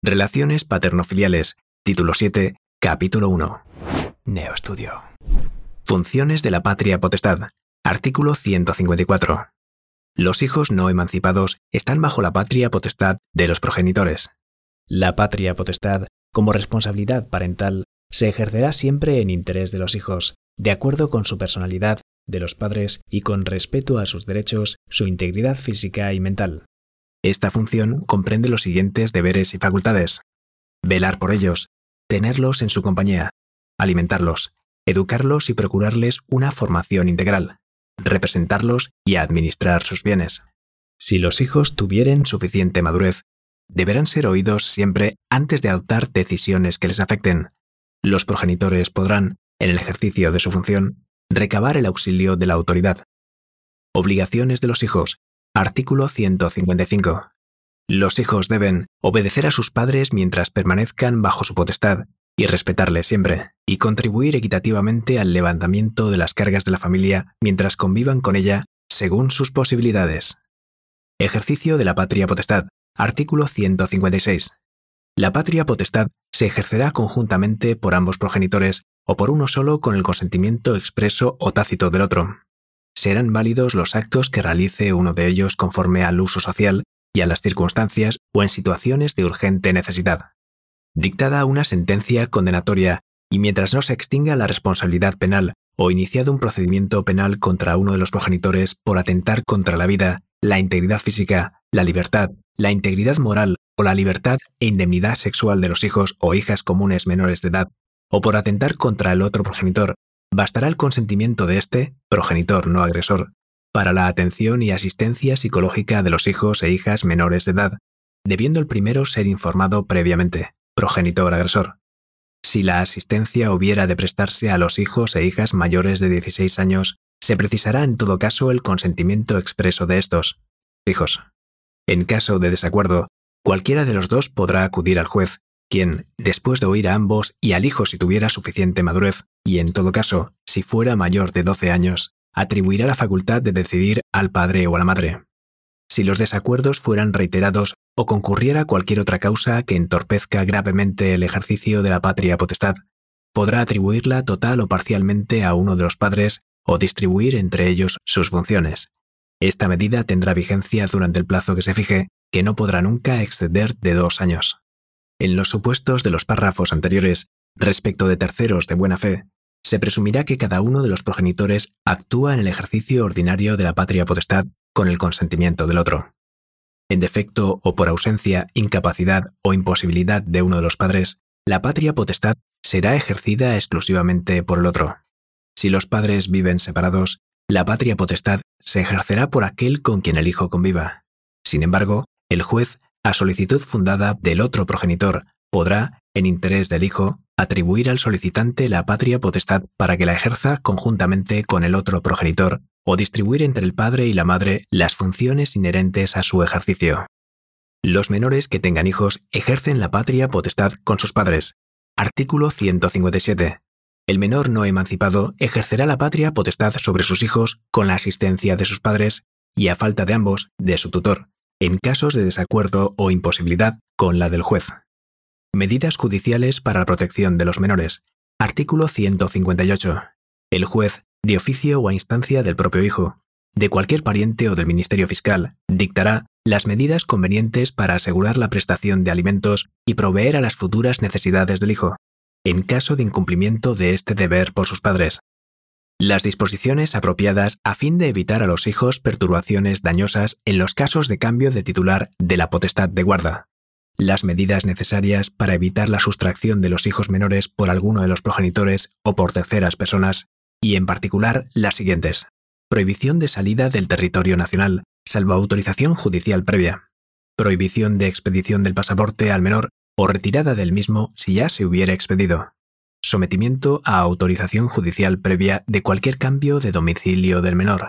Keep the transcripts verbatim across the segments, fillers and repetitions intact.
Relaciones paternofiliales, título siete, capítulo uno. Neoestudio. Funciones de la patria potestad, artículo ciento cincuenta y cuatro. Los hijos no emancipados están bajo la patria potestad de los progenitores. La patria potestad, como responsabilidad parental, se ejercerá siempre en interés de los hijos, de acuerdo con su personalidad, de los padres y con respeto a sus derechos, su integridad física y mental. Esta función comprende los siguientes deberes y facultades: velar por ellos, tenerlos en su compañía, alimentarlos, educarlos y procurarles una formación integral, representarlos y administrar sus bienes. Si los hijos tuvieren suficiente madurez, deberán ser oídos siempre antes de adoptar decisiones que les afecten. Los progenitores podrán, en el ejercicio de su función, recabar el auxilio de la autoridad. Obligaciones de los hijos. Artículo ciento cincuenta y cinco. Los hijos deben obedecer a sus padres mientras permanezcan bajo su potestad y respetarles siempre, y contribuir equitativamente al levantamiento de las cargas de la familia mientras convivan con ella según sus posibilidades. Ejercicio de la patria potestad. Artículo ciento cincuenta y seis. La patria potestad se ejercerá conjuntamente por ambos progenitores o por uno solo con el consentimiento expreso o tácito del otro. Serán válidos los actos que realice uno de ellos conforme al uso social y a las circunstancias o en situaciones de urgente necesidad. Dictada una sentencia condenatoria y mientras no se extinga la responsabilidad penal o iniciado un procedimiento penal contra uno de los progenitores por atentar contra la vida, la integridad física, la libertad, la integridad moral o la libertad e indemnidad sexual de los hijos o hijas comunes menores de edad, o por atentar contra el otro progenitor, bastará el consentimiento de este, progenitor no agresor, para la atención y asistencia psicológica de los hijos e hijas menores de edad, debiendo el primero ser informado previamente, progenitor agresor. Si la asistencia hubiera de prestarse a los hijos e hijas mayores de dieciséis años, se precisará en todo caso el consentimiento expreso de estos hijos. En caso de desacuerdo, cualquiera de los dos podrá acudir al juez, quien, después de oír a ambos y al hijo si tuviera suficiente madurez, y en todo caso, si fuera mayor de doce años, atribuirá la facultad de decidir al padre o a la madre. Si los desacuerdos fueran reiterados o concurriera cualquier otra causa que entorpezca gravemente el ejercicio de la patria potestad, podrá atribuirla total o parcialmente a uno de los padres o distribuir entre ellos sus funciones. Esta medida tendrá vigencia durante el plazo que se fije, que no podrá nunca exceder de dos años. En los supuestos de los párrafos anteriores, respecto de terceros de buena fe, se presumirá que cada uno de los progenitores actúa en el ejercicio ordinario de la patria potestad con el consentimiento del otro. En defecto o por ausencia, incapacidad o imposibilidad de uno de los padres, la patria potestad será ejercida exclusivamente por el otro. Si los padres viven separados, la patria potestad se ejercerá por aquel con quien el hijo conviva. Sin embargo, el juez, a solicitud fundada del otro progenitor, podrá, en interés del hijo, atribuir al solicitante la patria potestad para que la ejerza conjuntamente con el otro progenitor o distribuir entre el padre y la madre las funciones inherentes a su ejercicio. Los menores que tengan hijos ejercen la patria potestad con sus padres. Artículo ciento cincuenta y siete. El menor no emancipado ejercerá la patria potestad sobre sus hijos con la asistencia de sus padres y, a falta de ambos, de su tutor, en casos de desacuerdo o imposibilidad con la del juez. Medidas judiciales para la protección de los menores. Artículo ciento cincuenta y ocho. El juez, de oficio o a instancia del propio hijo, de cualquier pariente o del Ministerio Fiscal, dictará las medidas convenientes para asegurar la prestación de alimentos y proveer a las futuras necesidades del hijo, en caso de incumplimiento de este deber por sus padres. Las disposiciones apropiadas a fin de evitar a los hijos perturbaciones dañosas en los casos de cambio de titular de la potestad de guarda. Las medidas necesarias para evitar la sustracción de los hijos menores por alguno de los progenitores o por terceras personas, y en particular las siguientes: prohibición de salida del territorio nacional, salvo autorización judicial previa; prohibición de expedición del pasaporte al menor o retirada del mismo si ya se hubiera expedido; sometimiento a autorización judicial previa de cualquier cambio de domicilio del menor.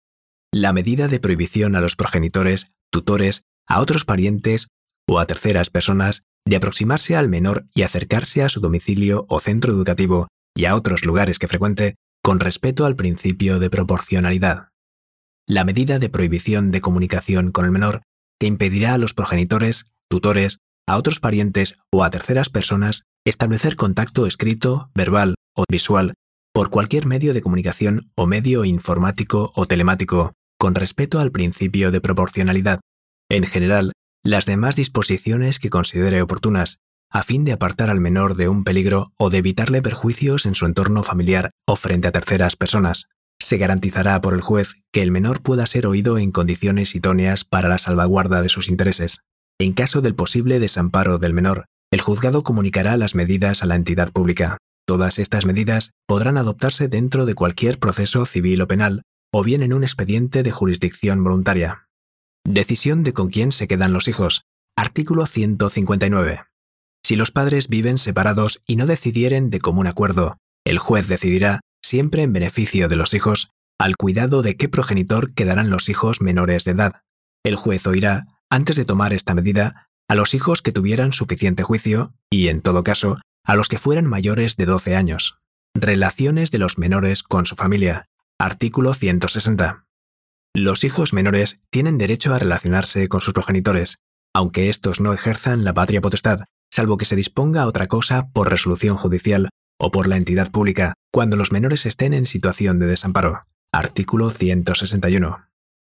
La medida de prohibición a los progenitores, tutores, a otros parientes o a terceras personas de aproximarse al menor y acercarse a su domicilio o centro educativo y a otros lugares que frecuente con respeto al principio de proporcionalidad. La medida de prohibición de comunicación con el menor que impedirá a los progenitores, tutores a otros parientes o a terceras personas establecer contacto escrito, verbal o visual por cualquier medio de comunicación o medio informático o telemático, con respeto al principio de proporcionalidad. En general, las demás disposiciones que considere oportunas, a fin de apartar al menor de un peligro o de evitarle perjuicios en su entorno familiar o frente a terceras personas. Se garantizará por el juez que el menor pueda ser oído en condiciones idóneas para la salvaguarda de sus intereses. En caso del posible desamparo del menor, el juzgado comunicará las medidas a la entidad pública. Todas estas medidas podrán adoptarse dentro de cualquier proceso civil o penal, o bien en un expediente de jurisdicción voluntaria. Decisión de con quién se quedan los hijos. Artículo ciento cincuenta y nueve. Si los padres viven separados y no decidieren de común acuerdo, el juez decidirá, siempre en beneficio de los hijos, al cuidado de qué progenitor quedarán los hijos menores de edad. El juez oirá, antes de tomar esta medida, a los hijos que tuvieran suficiente juicio y, en todo caso, a los que fueran mayores de doce años. Relaciones de los menores con su familia. Artículo ciento sesenta. Los hijos menores tienen derecho a relacionarse con sus progenitores, aunque éstos no ejerzan la patria potestad, salvo que se disponga otra cosa por resolución judicial o por la entidad pública, cuando los menores estén en situación de desamparo. Artículo ciento sesenta y uno.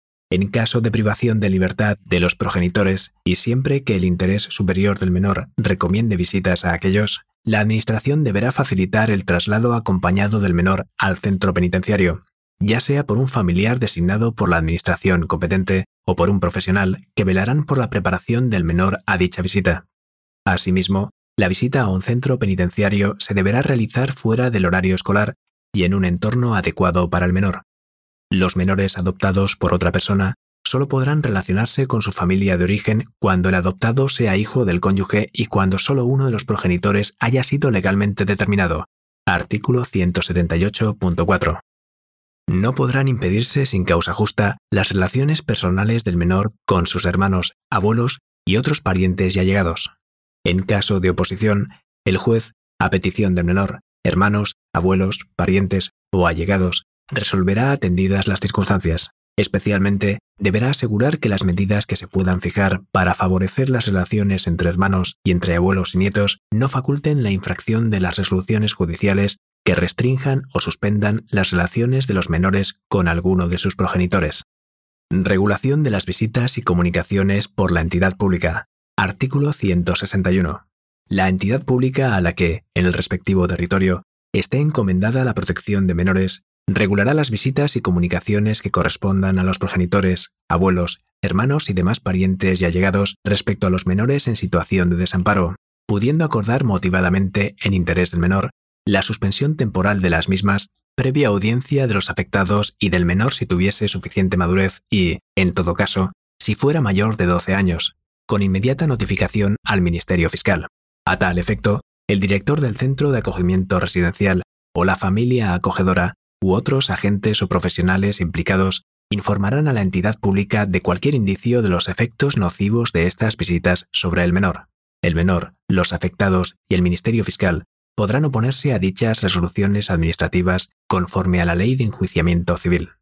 En caso de privación de libertad de los progenitores y siempre que el interés superior del menor recomiende visitas a aquellos, la Administración deberá facilitar el traslado acompañado del menor al centro penitenciario, ya sea por un familiar designado por la Administración competente o por un profesional que velarán por la preparación del menor a dicha visita. Asimismo, la visita a un centro penitenciario se deberá realizar fuera del horario escolar y en un entorno adecuado para el menor. Los menores adoptados por otra persona solo podrán relacionarse con su familia de origen cuando el adoptado sea hijo del cónyuge y cuando solo uno de los progenitores haya sido legalmente determinado. Artículo ciento setenta y ocho punto cuatro. No podrán impedirse sin causa justa las relaciones personales del menor con sus hermanos, abuelos y otros parientes y allegados. En caso de oposición, el juez, a petición del menor, hermanos, abuelos, parientes o allegados, resolverá atendidas las circunstancias. Especialmente, deberá asegurar que las medidas que se puedan fijar para favorecer las relaciones entre hermanos y entre abuelos y nietos no faculten la infracción de las resoluciones judiciales que restrinjan o suspendan las relaciones de los menores con alguno de sus progenitores. Regulación de las visitas y comunicaciones por la entidad pública. Artículo ciento sesenta y uno. La entidad pública a la que, en el respectivo territorio, esté encomendada la protección de menores, regulará las visitas y comunicaciones que correspondan a los progenitores, abuelos, hermanos y demás parientes y allegados respecto a los menores en situación de desamparo, pudiendo acordar motivadamente, en interés del menor, la suspensión temporal de las mismas, previa audiencia de los afectados y del menor si tuviese suficiente madurez y, en todo caso, si fuera mayor de doce años, con inmediata notificación al Ministerio Fiscal. A tal efecto, el director del centro de acogimiento residencial o la familia acogedora u otros agentes o profesionales implicados informarán a la entidad pública de cualquier indicio de los efectos nocivos de estas visitas sobre el menor. El menor, los afectados y el Ministerio Fiscal podrán oponerse a dichas resoluciones administrativas conforme a la Ley de Enjuiciamiento Civil.